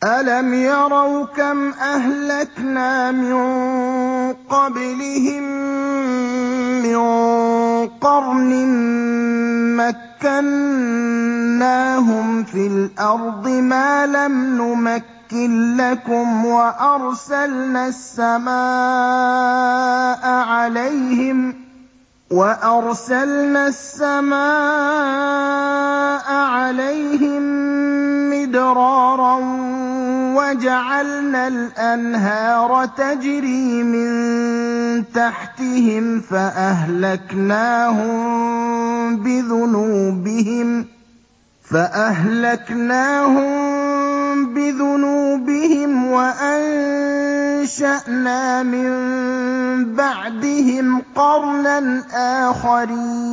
أَلَمْ يَرَوْا كَمْ أَهْلَكْنَا مِن قَبْلِهِم مِّن قَرْنٍ مَّكَّنَّاهُمْ فِي الْأَرْضِ مَا لَمْ نُمَكِّن لَّكُمْ وَأَرْسَلْنَا السَّمَاءَ عَلَيْهِم مِّدْرَارًا وَجَعَلْنَا الْأَنْهَارَ تَجْرِي مِن تَحْتِهِمْ فَأَهْلَكْنَاهُم بِذُنُوبِهِمْ وَأَنشَأْنَا مِن بَعْدِهِمْ قَرْنًا آخَرِينَ